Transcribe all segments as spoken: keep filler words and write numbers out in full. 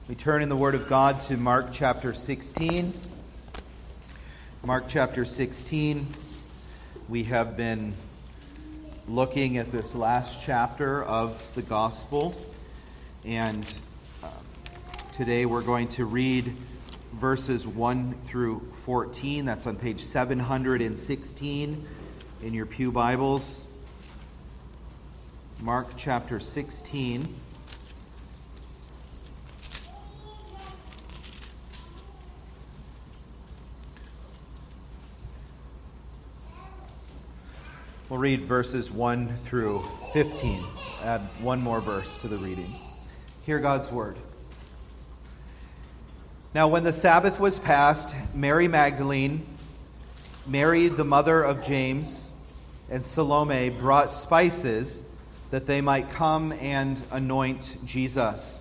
We turn in the Word of God to Mark chapter sixteen. Mark chapter sixteen. We have been looking at this last chapter of the Gospel, and uh, today we're going to read verses one through fourteen. That's on page seven hundred sixteen in your pew Bibles. Mark chapter sixteen. We'll read verses one through fifteen. Add one more verse to the reading. Hear God's word. Now when the Sabbath was past, Mary Magdalene, Mary the mother of James, and Salome brought spices that they might come and anoint Jesus.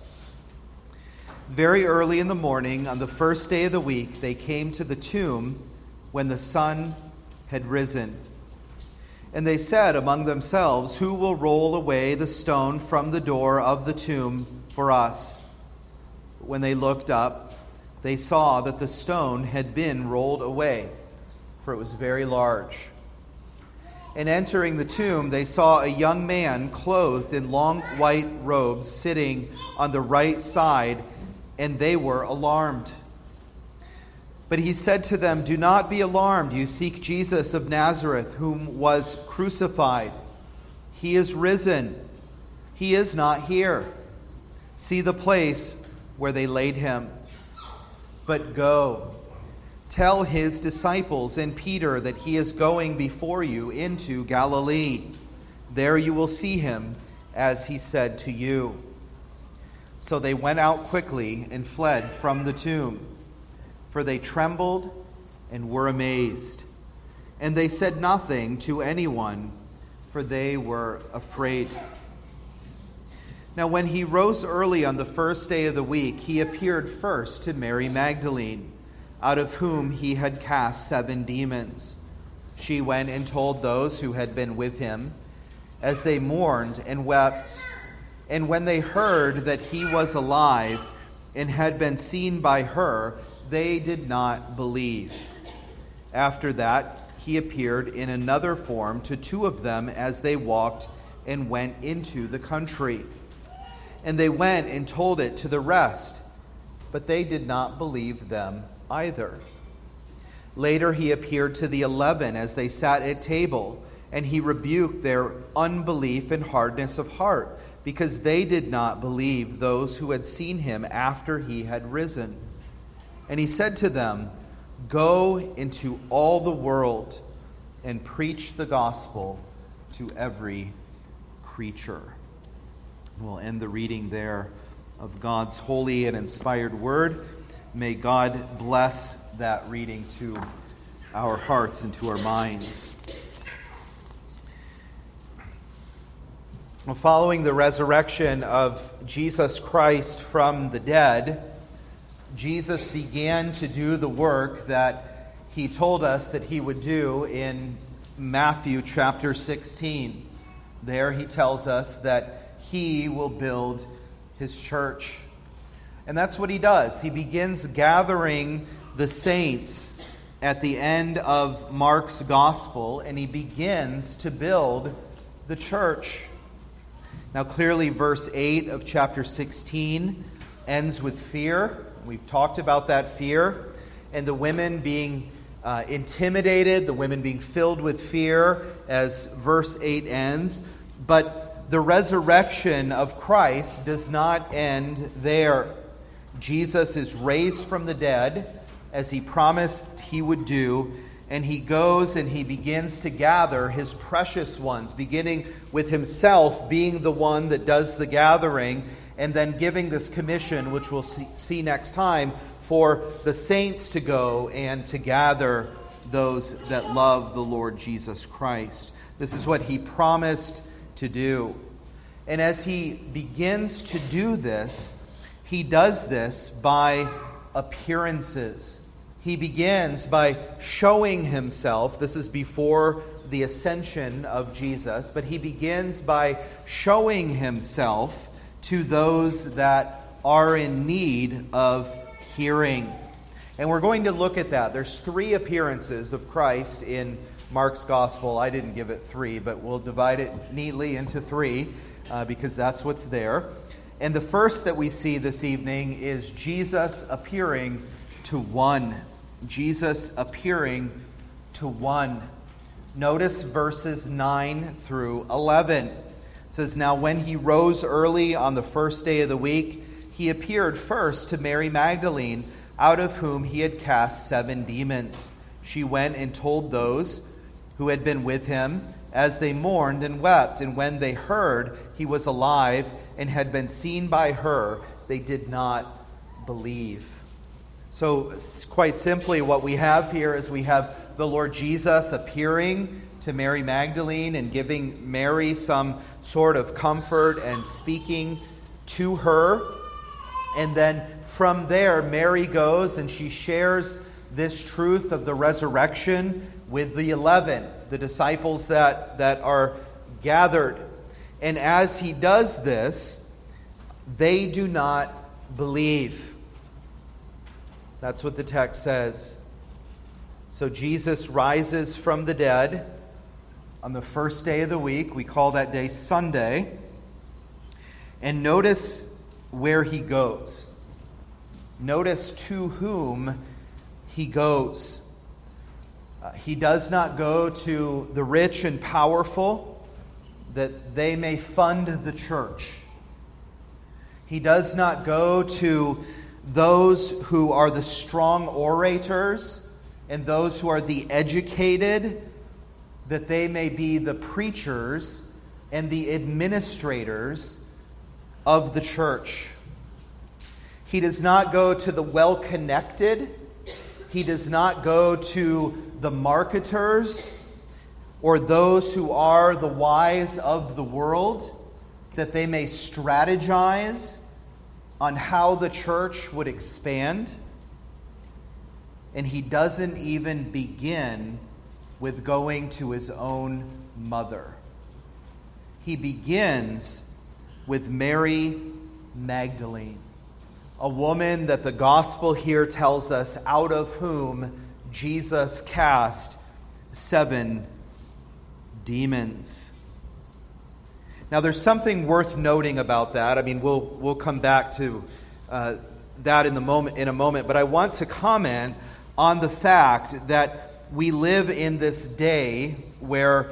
Very early in the morning, on the first day of the week, they came to the tomb when the sun had risen. And they said among themselves, "Who will roll away the stone from the door of the tomb for us?" When they looked up, they saw that the stone had been rolled away, for it was very large. And entering the tomb, they saw a young man clothed in long white robes sitting on the right side, and they were alarmed. But he said to them, "Do not be alarmed. You seek Jesus of Nazareth, whom was crucified. He is risen. He is not here. See the place where they laid him. But go, tell his disciples and Peter that he is going before you into Galilee. There you will see him, as he said to you." So they went out quickly and fled from the tomb, for they trembled and were amazed. And they said nothing to anyone, for they were afraid. Now when he rose early on the first day of the week, he appeared first to Mary Magdalene, out of whom he had cast seven demons. She went and told those who had been with him, as they mourned and wept. And when they heard that he was alive and had been seen by her, they did not believe. After that, he appeared in another form to two of them as they walked and went into the country. And they went and told it to the rest, but they did not believe them either. Later he appeared to the eleven as they sat at table, and he rebuked their unbelief and hardness of heart, because they did not believe those who had seen him after he had risen. And he said to them, "Go into all the world and preach the gospel to every creature." We'll end the reading there of God's holy and inspired word. May God bless that reading to our hearts and to our minds. Well, following the resurrection of Jesus Christ from the dead, Jesus began to do the work that he told us that he would do in Matthew chapter sixteen. There he tells us that he will build his church. And that's what he does. He begins gathering the saints at the end of Mark's gospel, and he begins to build the church. Now clearly verse eight of chapter sixteen ends with fear. We've talked about that fear and the women being uh, intimidated, the women being filled with fear as verse eight ends. But the resurrection of Christ does not end there. Jesus is raised from the dead as he promised he would do, and he goes and he begins to gather his precious ones, beginning with himself being the one that does the gathering, and then giving this commission, which we'll see, see next time, for the saints to go and to gather those that love the Lord Jesus Christ. This is what he promised to do. And as he begins to do this, he does this by appearances. He begins by showing himself. This is before the ascension of Jesus, but he begins by showing himself to those that are in need of hearing. And we're going to look at that. There's three appearances of Christ in Mark's gospel. I didn't give it three, but we'll divide it neatly into three uh, because that's what's there. And the first that we see this evening is Jesus appearing to one. Jesus appearing to one. Notice verses nine through eleven. It says, "Now when he rose early on the first day of the week, he appeared first to Mary Magdalene, out of whom he had cast seven demons. She went and told those who had been with him, as they mourned and wept. And when they heard he was alive and had been seen by her, they did not believe." So quite simply, what we have here is we have the Lord Jesus appearing to Mary Magdalene and giving Mary some sort of comfort and speaking to her. And then from there, Mary goes and she shares this truth of the resurrection with the eleven, the disciples that, that are gathered. And as he does this, they do not believe. That's what the text says. So Jesus rises from the dead on the first day of the week. We call that day Sunday. And notice where he goes. Notice to whom he goes. Uh, he does not go to the rich and powerful that they may fund the church. He does not go to those who are the strong orators and those who are the educated, that they may be the preachers and the administrators of the church. He does not go to the well-connected. He does not go to the marketers or those who are the wise of the world, that they may strategize on how the church would expand. And he doesn't even begin with going to his own mother. He begins with Mary Magdalene, a woman that the gospel here tells us out of whom Jesus cast seven demons. Now, there's something worth noting about that. I mean, we'll we'll come back to uh, that in the moment in a moment. But I want to comment on the fact that we live in this day where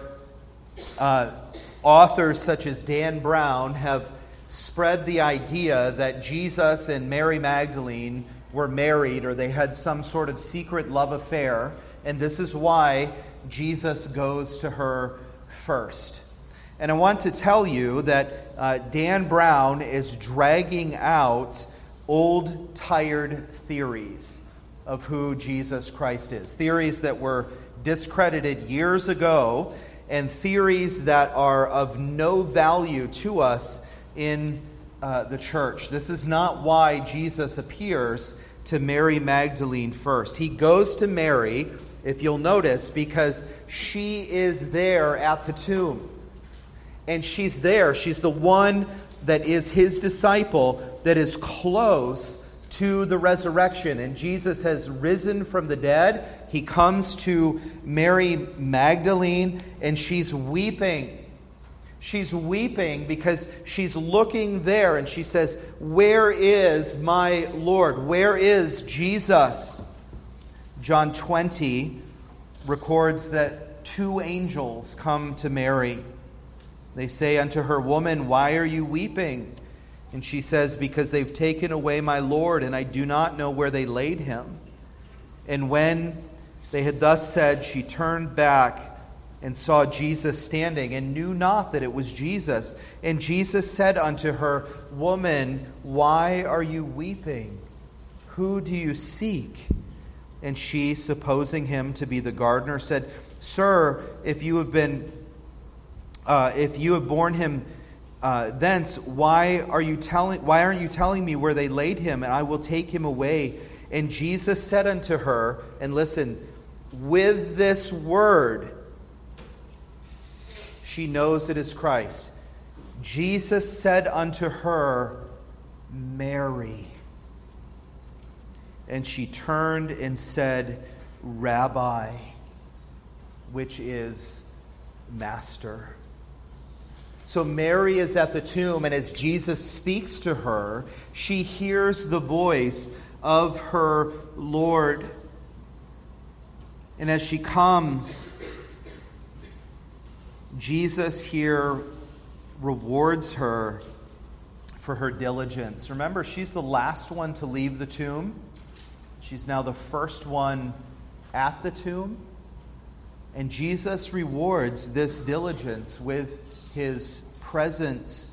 uh, authors such as Dan Brown have spread the idea that Jesus and Mary Magdalene were married, or they had some sort of secret love affair, and this is why Jesus goes to her first. And I want to tell you that uh, Dan Brown is dragging out old, tired theories of who Jesus Christ is. Theories that were discredited years ago, and theories that are of no value to us in uh, the church. This is not why Jesus appears to Mary Magdalene first. He goes to Mary, if you'll notice, because she is there at the tomb. And she's there. She's the one that is his disciple that is close to the resurrection. And Jesus has risen from the dead. He comes to Mary Magdalene and she's weeping. She's weeping because she's looking there and she says, "Where is my Lord? Where is Jesus?" John twenty records that two angels come to Mary. They say unto her, "Woman, why are you weeping?" And she says, "Because they've taken away my Lord, and I do not know where they laid him." And when they had thus said, she turned back and saw Jesus standing, and knew not that it was Jesus. And Jesus said unto her, "Woman, why are you weeping? Who do you seek?" And she, supposing him to be the gardener, said, "Sir, if you have been Uh, if you have borne him uh, thence, why are you telling? Why aren't you telling me where they laid him? And I will take him away." And Jesus said unto her, and listen, with this word, she knows it is Christ. Jesus said unto her, Mary. And she turned and said, Rabbi, which is Master. So Mary is at the tomb, and as Jesus speaks to her, she hears the voice of her Lord. And as she comes, Jesus here rewards her for her diligence. Remember, she's the last one to leave the tomb. She's now the first one at the tomb. And Jesus rewards this diligence with his presence.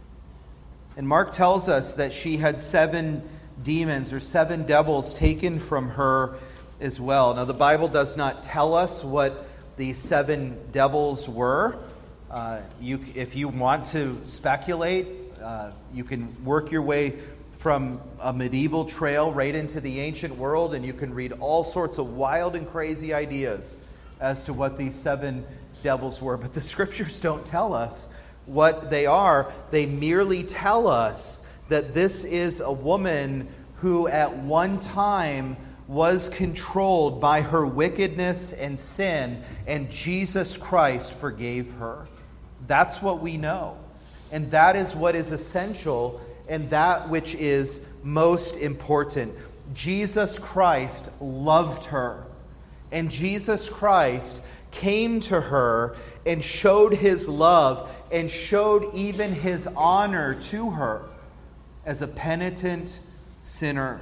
And Mark tells us that she had seven demons or seven devils taken from her as well. Now, the Bible does not tell us what these seven devils were. Uh, you, if you want to speculate, uh, you can work your way from a medieval trail right into the ancient world, and you can read all sorts of wild and crazy ideas as to what these seven devils were. But the scriptures don't tell us what they are. They merely tell us that this is a woman who at one time was controlled by her wickedness and sin, and Jesus Christ forgave her. That's what we know. And that is what is essential and that which is most important. Jesus Christ loved her. And Jesus Christ came to her and showed his love and showed even his honor to her as a penitent sinner.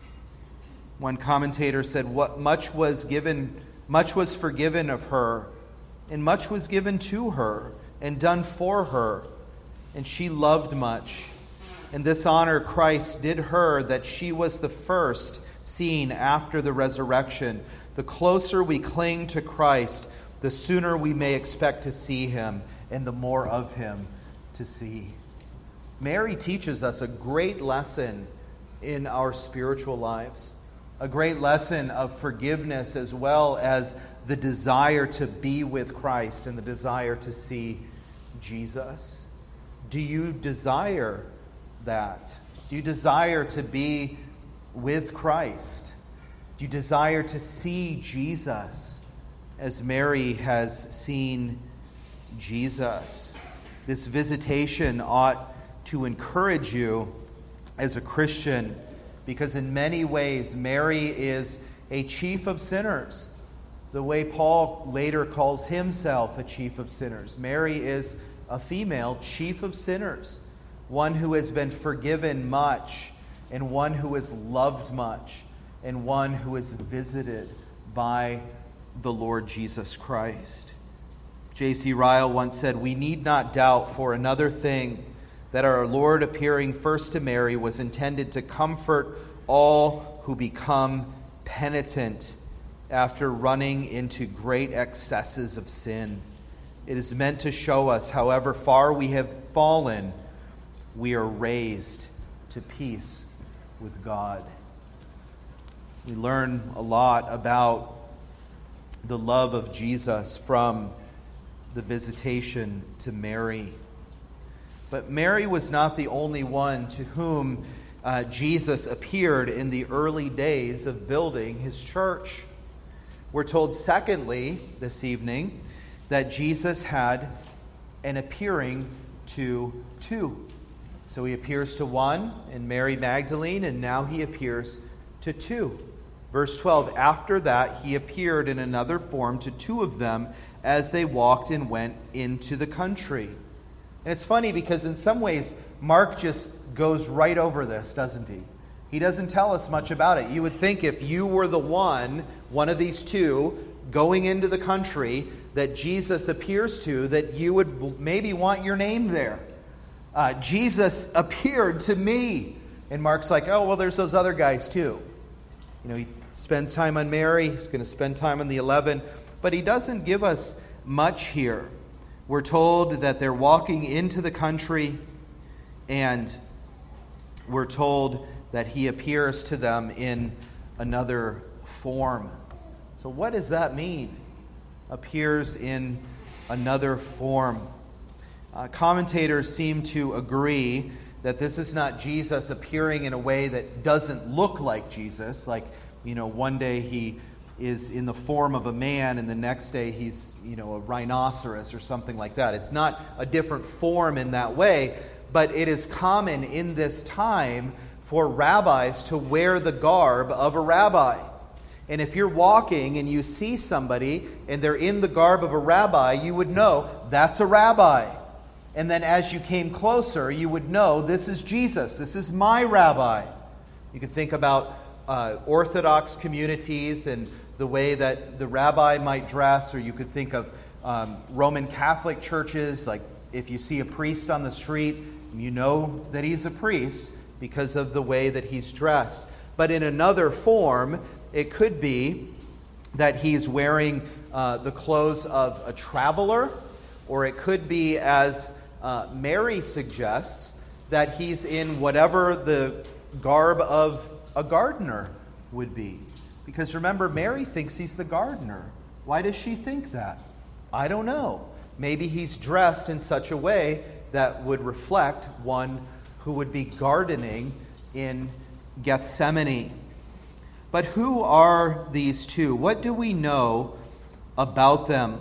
One commentator said, "What much was given, much was forgiven of her, and much was given to her and done for her, and she loved much. And this honor Christ did her, that she was the first seen after the resurrection. The closer we cling to Christ, the sooner we may expect to see him, and the more of him to see." Mary teaches us a great lesson in our spiritual lives, a great lesson of forgiveness as well as the desire to be with Christ and the desire to see Jesus. Do you desire that? Do you desire to be with Christ? Do you desire to see Jesus as Mary has seen Jesus? This visitation ought to encourage you as a Christian, because in many ways Mary is a chief of sinners, the way Paul later calls himself a chief of sinners. Mary is a female chief of sinners, one who has been forgiven much, and one who is loved much, and one who is visited by the Lord Jesus Christ. J C Ryle once said, "We need not doubt for another thing that our Lord appearing first to Mary was intended to comfort all who become penitent after running into great excesses of sin. It is meant to show us, however far we have fallen, we are raised to peace with God." We learn a lot about the love of Jesus from the visitation to Mary. But Mary was not the only one to whom uh, Jesus appeared in the early days of building his church. We're told, secondly, this evening, that Jesus had an appearing to two. So he appears to one in Mary Magdalene, and now he appears to two. Verse twelve, after that he appeared in another form to two of them as they walked and went into the country. And it's funny because in some ways, Mark just goes right over this, doesn't he? He doesn't tell us much about it. You would think if you were the one, one of these two, going into the country that Jesus appears to, that you would maybe want your name there. Uh, Jesus appeared to me. And Mark's like, oh, well, there's those other guys too. You know, he spends time on Mary. He's going to spend time on the eleven. But he doesn't give us much here. We're told that they're walking into the country, and we're told that he appears to them in another form. So what does that mean? Appears in another form. Uh, commentators seem to agree that this is not Jesus appearing in a way that doesn't look like Jesus. Like, you know, one day he is in the form of a man and the next day he's, you know, a rhinoceros or something like that. It's not a different form in that way, but it is common in this time for rabbis to wear the garb of a rabbi. And if you're walking and you see somebody and they're in the garb of a rabbi, you would know that's a rabbi. And then as you came closer, you would know this is Jesus. This is my rabbi. You could think about uh, Orthodox communities and the way that the rabbi might dress, or you could think of um, Roman Catholic churches. Like if you see a priest on the street, you know that he's a priest because of the way that he's dressed. But in another form, it could be that he's wearing uh, the clothes of a traveler, or it could be, as uh, Mary suggests, that he's in whatever the garb of a gardener would be. Because remember, Mary thinks he's the gardener. Why does she think that? I don't know. Maybe he's dressed in such a way that would reflect one who would be gardening in Gethsemane. But who are these two? What do we know about them?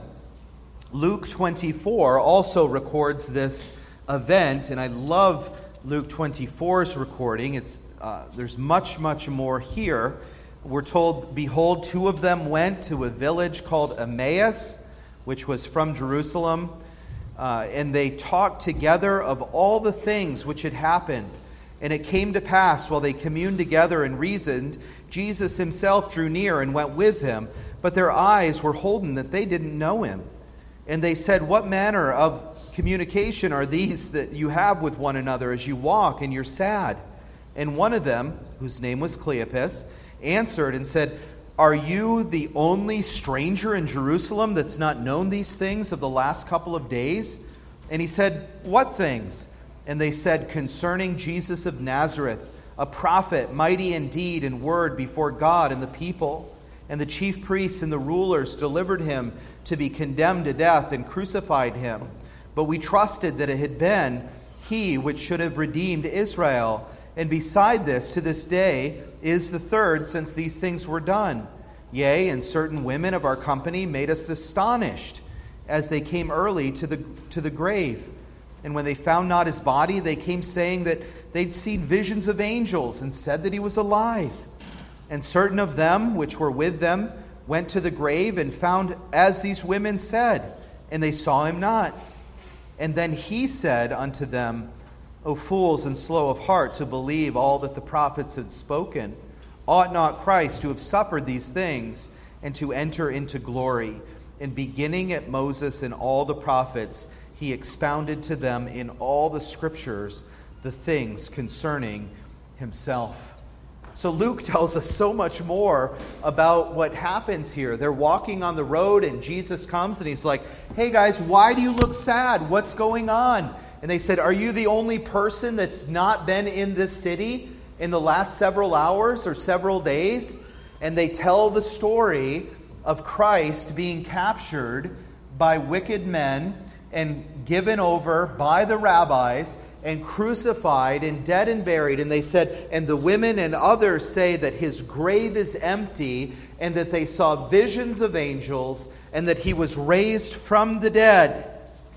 Luke twenty-four also records this event, and I love Luke twenty-four's recording. It's uh, there's much, much more here. We're told, behold, two of them went to a village called Emmaus, which was from Jerusalem, uh, and they talked together of all the things which had happened. And it came to pass, while they communed together and reasoned, Jesus himself drew near and went with him, but their eyes were holden that they didn't know him. And they said, what manner of communication are these that you have with one another as you walk and you're sad? And one of them, whose name was Cleopas, answered and said, are you the only stranger in Jerusalem that's not known these things of the last couple of days? And he said, what things? And they said, concerning Jesus of Nazareth, a prophet, mighty in deed and word before God and the people. And the chief priests and the rulers delivered him to be condemned to death and crucified him. But we trusted that it had been he which should have redeemed Israel. And beside this, to this day, is the third since these things were done. Yea, and certain women of our company made us astonished as they came early to the to the grave. And when they found not his body, they came saying that they'd seen visions of angels and said that he was alive. And certain of them which were with them went to the grave and found as these women said, and they saw him not. And then he said unto them, O fools and slow of heart to believe all that the prophets had spoken, ought not Christ to have suffered these things and to enter into glory? And beginning at Moses and all the prophets, he expounded to them in all the scriptures the things concerning himself. So Luke tells us so much more about what happens here. They're walking on the road and Jesus comes and he's like, hey guys, why do you look sad? What's going on? And they said, are you the only person that's not been in this city in the last several hours or several days? And they tell the story of Christ being captured by wicked men and given over by the rabbis and crucified and dead and buried. And they said, and the women and others say that his grave is empty and that they saw visions of angels and that he was raised from the dead.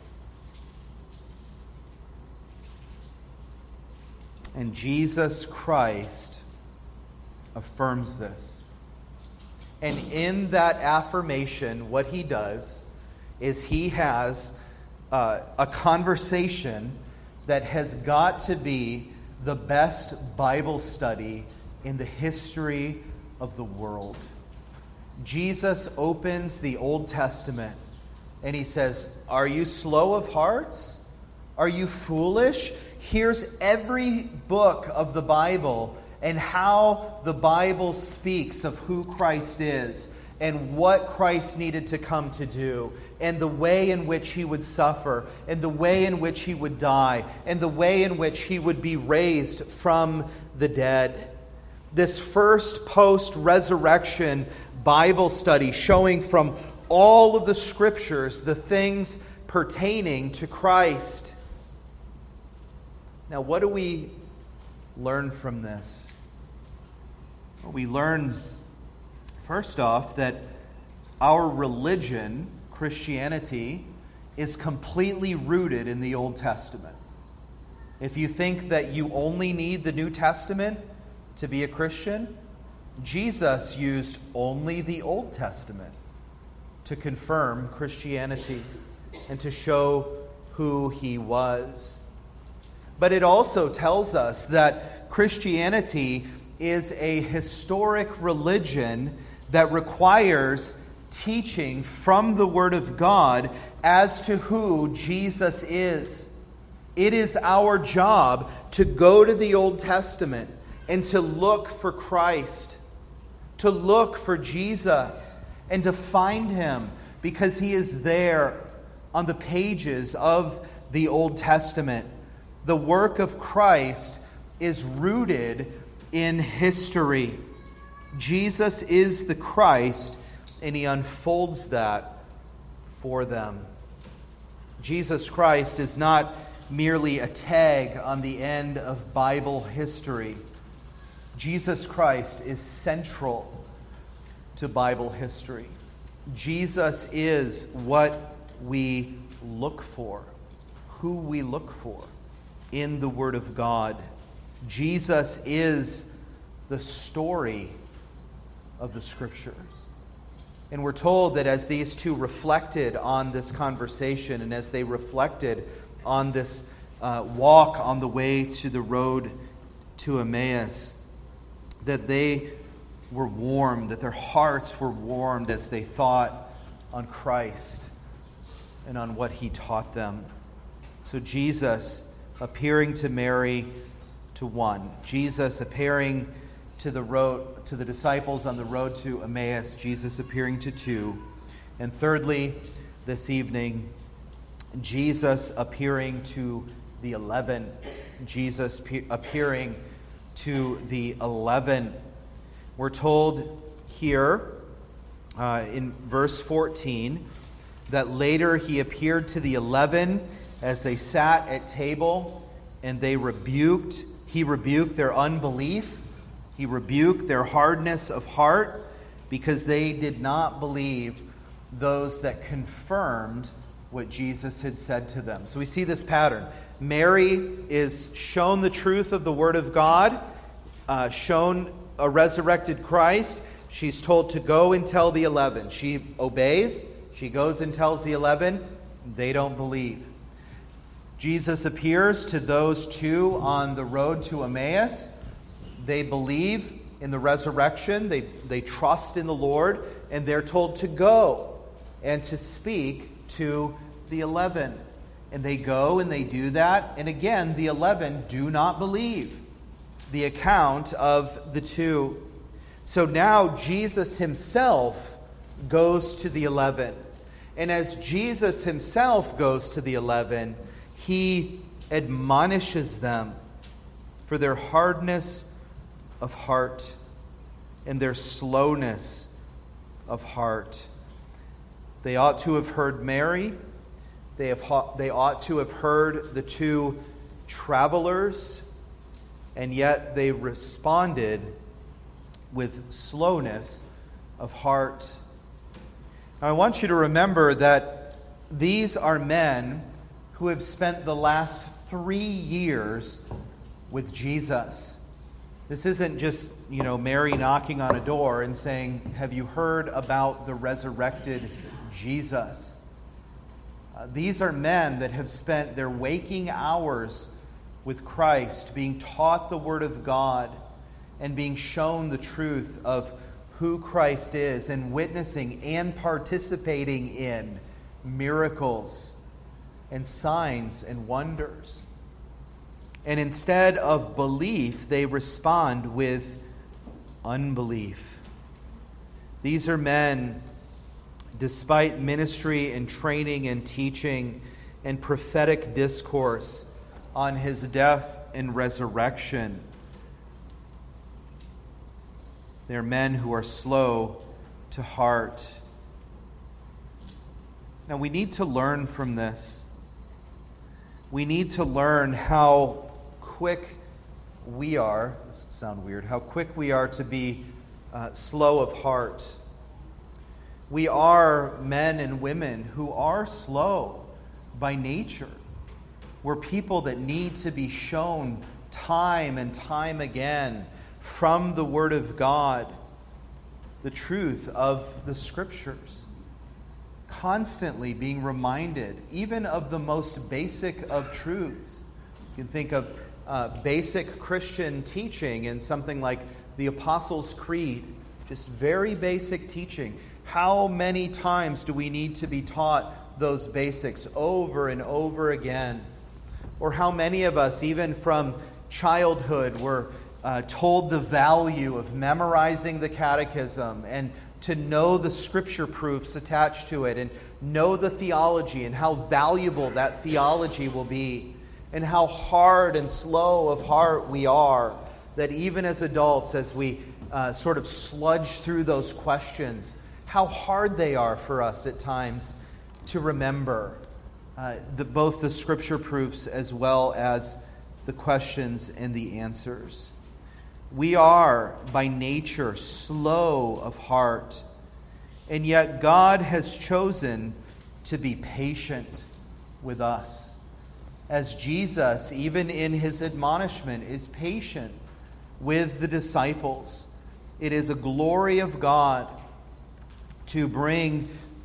And Jesus Christ affirms this. And in that affirmation, what he does is he has uh, a conversation that has got to be the best Bible study in the history of the world. Jesus opens the Old Testament and he says, are you slow of hearts? Are you foolish? Here's every book of the Bible and how the Bible speaks of who Christ is and what Christ needed to come to do and the way in which he would suffer and the way in which he would die and the way in which he would be raised from the dead. This first post-resurrection Bible study showing from all of the scriptures the things pertaining to Christ. Now, what do we learn from this? Well, we learn, first off, that our religion, Christianity, is completely rooted in the Old Testament. If you think that you only need the New Testament to be a Christian, Jesus used only the Old Testament to confirm Christianity and to show who he was. But it also tells us that Christianity is a historic religion that requires teaching from the Word of God as to who Jesus is. It is our job to go to the Old Testament and to look for Christ, to look for Jesus, and to find him because he is there on the pages of the Old Testament. The work of Christ is rooted in history. Jesus is the Christ, and he unfolds that for them. Jesus Christ is not merely a tag on the end of Bible history. Jesus Christ is central to Bible history. Jesus is what we look for, who we look for in the Word of God. Jesus is the story of the Scriptures. And we're told that as these two reflected on this conversation and as they reflected on this uh, walk on the way to the road to Emmaus, that they were warmed, that their hearts were warmed as they thought on Christ and on what he taught them. So Jesus appearing to Mary to one, Jesus appearing to the road to the disciples on the road to Emmaus, Jesus appearing to two, and thirdly, this evening, Jesus appearing to the eleven, Jesus pe- appearing to the eleven. We're told here uh, in verse fourteen that later he appeared to the eleven as they sat at table, and they rebuked, he rebuked their unbelief, he rebuked their hardness of heart, because they did not believe those that confirmed what Jesus had said to them. So we see this pattern. Mary is shown the truth of the Word of God, uh, shown a resurrected Christ. She's told to go and tell the eleven. She obeys. She goes and tells the eleven. They don't believe. Jesus appears to those two on the road to Emmaus. They believe in the resurrection. They, they trust in the Lord. And they're told to go and to speak to the eleven. And they go and they do that. And again, the eleven do not believe the account of the two. So now Jesus himself goes to the eleven. And as Jesus himself goes to the eleven, he admonishes them for their hardness of heart and their slowness of heart. They ought to have heard Mary. They have they ought to have heard the two travelers, and yet they responded with slowness of heart. Now, I want you to remember that these are men who have spent the last three years with Jesus. This isn't just, you know, Mary knocking on a door and saying, "Have you heard about the resurrected Jesus?" Uh, these are men that have spent their waking hours with Christ, being taught the Word of God and being shown the truth of who Christ is, and witnessing and participating in miracles and signs and wonders. And instead of belief, they respond with unbelief. These are men, despite ministry and training and teaching and prophetic discourse on his death and resurrection, they're men who are slow to heart. Now, we need to learn from this. We need to learn how quick we are, this will sound weird, how quick we are to be uh, slow of heart. We are men and women who are slow by nature. We're people that need to be shown time and time again from the Word of God the truth of the Scriptures. Constantly being reminded, even of the most basic of truths. You can think of uh, basic Christian teaching in something like the Apostles' Creed, just very basic teaching. How many times do we need to be taught those basics over and over again? Or how many of us, even from childhood, were uh, told the value of memorizing the catechism and to know the scripture proofs attached to it and know the theology and how valuable that theology will be and how hard and slow of heart we are, that even as adults, as we uh, sort of sludge through those questions, how hard they are for us at times to remember uh, the, both the scripture proofs as well as the questions and the answers. We are, by nature, slow of heart, and yet God has chosen to be patient with us. As Jesus, even in his admonishment, is patient with the disciples. It is a glory of God to bring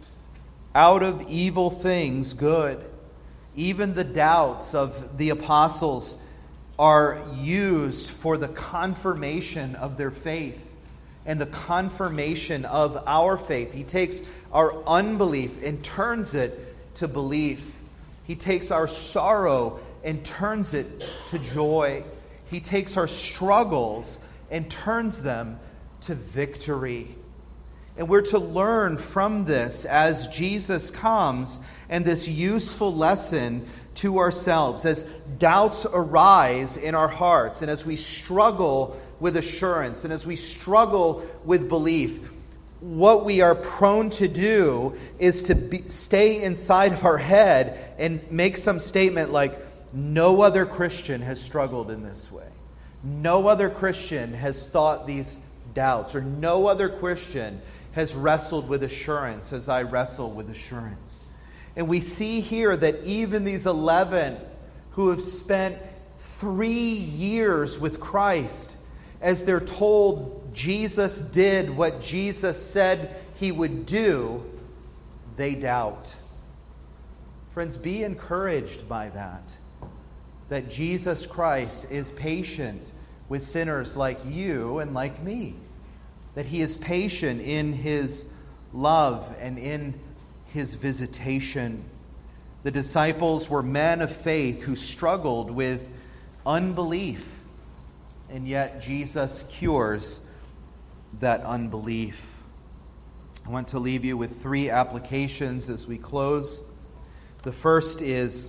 out of evil things good. Even the doubts of the apostles are used for the confirmation of their faith and the confirmation of our faith. He takes our unbelief and turns it to belief. He takes our sorrow and turns it to joy. He takes our struggles and turns them to victory. And we're to learn from this as Jesus comes, and this useful lesson to ourselves as doubts arise in our hearts and as we struggle with assurance and as we struggle with belief. What we are prone to do is to be, stay inside of our head and make some statement like, no other Christian has struggled in this way. No other Christian has thought these doubts, or no other Christian has wrestled with assurance as I wrestle with assurance. And we see here that even these eleven who have spent three years with Christ, as they're told Jesus did what Jesus said he would do, they doubt. Friends, be encouraged by that. That Jesus Christ is patient with sinners like you and like me. That he is patient in his love and in his visitation. The disciples were men of faith who struggled with unbelief, and yet Jesus cures that unbelief. I want to leave you with three applications as we close. The first is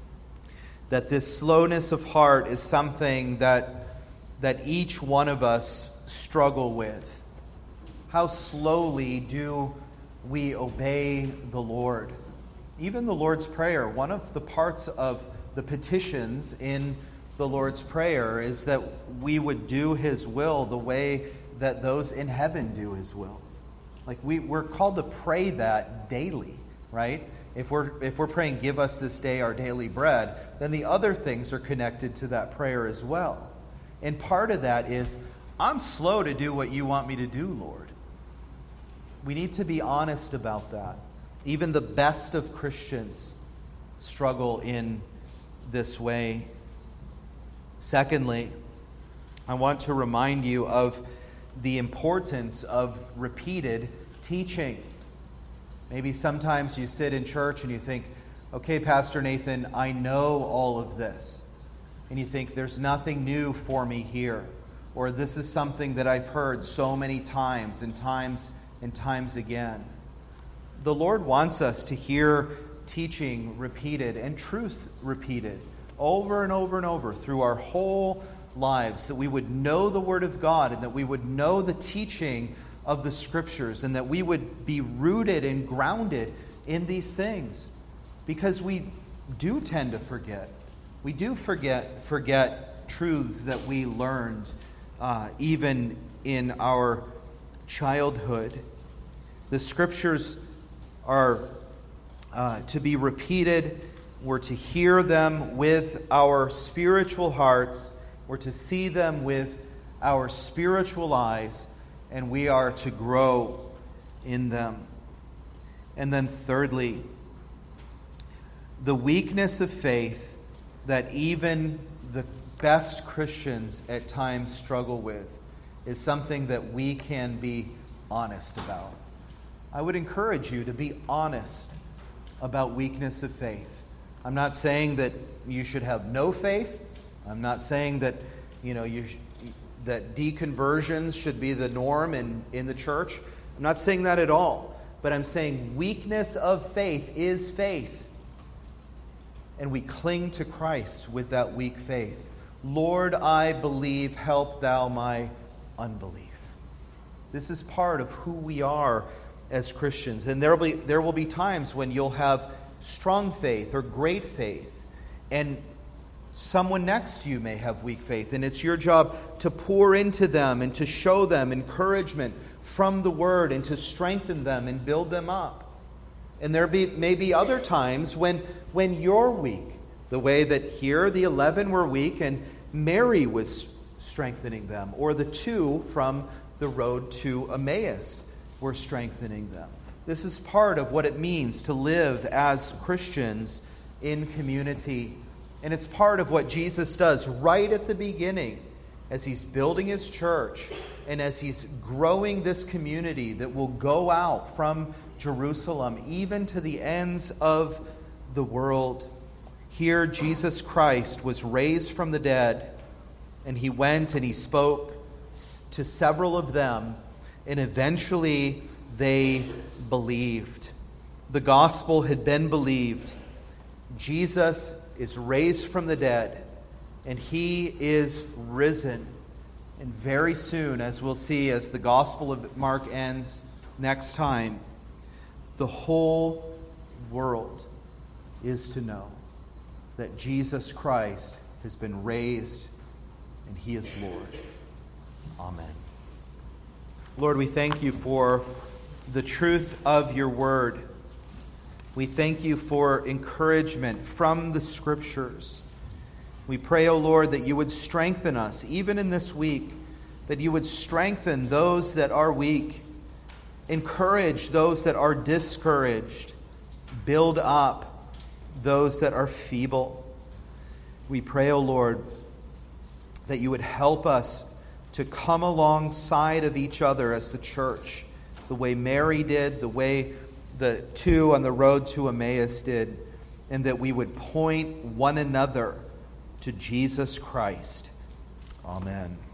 that this slowness of heart is something that, that each one of us struggle with. How slowly do we obey the Lord? Even the Lord's Prayer, one of the parts of the petitions in the Lord's Prayer is that we would do his will the way that those in heaven do his will. Like we, we're called to pray that daily, right? If we're, if we're praying, give us this day our daily bread, then the other things are connected to that prayer as well. And part of that is, I'm slow to do what you want me to do, Lord. We need to be honest about that. Even the best of Christians struggle in this way. Secondly, I want to remind you of the importance of repeated teaching. Maybe sometimes you sit in church and you think, okay, Pastor Nathan, I know all of this. And you think, there's nothing new for me here. Or this is something that I've heard so many times and times and times again. The Lord wants us to hear teaching repeated and truth repeated over and over and over through our whole lives, that we would know the Word of God and that we would know the teaching of the Scriptures and that we would be rooted and grounded in these things. Because we do tend to forget. We do forget, forget truths that we learned uh, even in our childhood. The Scriptures are uh, to be repeated. We're to hear them with our spiritual hearts. We're to see them with our spiritual eyes, and we are to grow in them. And then thirdly, the weakness of faith that even the best Christians at times struggle with is something that we can be honest about. I would encourage you to be honest about weakness of faith. I'm not saying that you should have no faith. I'm not saying that, you know, you sh- that deconversions should be the norm in, in the church. I'm not saying that at all. But I'm saying weakness of faith is faith. And we cling to Christ with that weak faith. Lord, I believe, help thou my unbelief. This is part of who we are as Christians. And there will be, there will be times when you'll have strong faith or great faith, and someone next to you may have weak faith, and it's your job to pour into them and to show them encouragement from the Word and to strengthen them and build them up. And there be, may be other times when, when you're weak, the way that here the eleven were weak and Mary was strengthening them, or the two from the road to Emmaus were strengthening them. This is part of what it means to live as Christians in community. And it's part of what Jesus does right at the beginning as he's building his church and as he's growing this community that will go out from Jerusalem even to the ends of the world. Here, Jesus Christ was raised from the dead, and he went and he spoke to several of them, and eventually they believed. The gospel had been believed. Jesus is raised from the dead, and he is risen. And very soon, as we'll see as the Gospel of Mark ends next time, the whole world is to know that Jesus Christ has been raised and he is Lord. Amen. Lord, we thank you for the truth of your word. We thank you for encouragement from the Scriptures. We pray, O Lord, that you would strengthen us, even in this week, that you would strengthen those that are weak, encourage those that are discouraged, build up those that are feeble. We pray, O Lord, that you would help us to come alongside of each other as the church, the way Mary did, the way the two on the road to Emmaus did, and that we would point one another to Jesus Christ. Amen.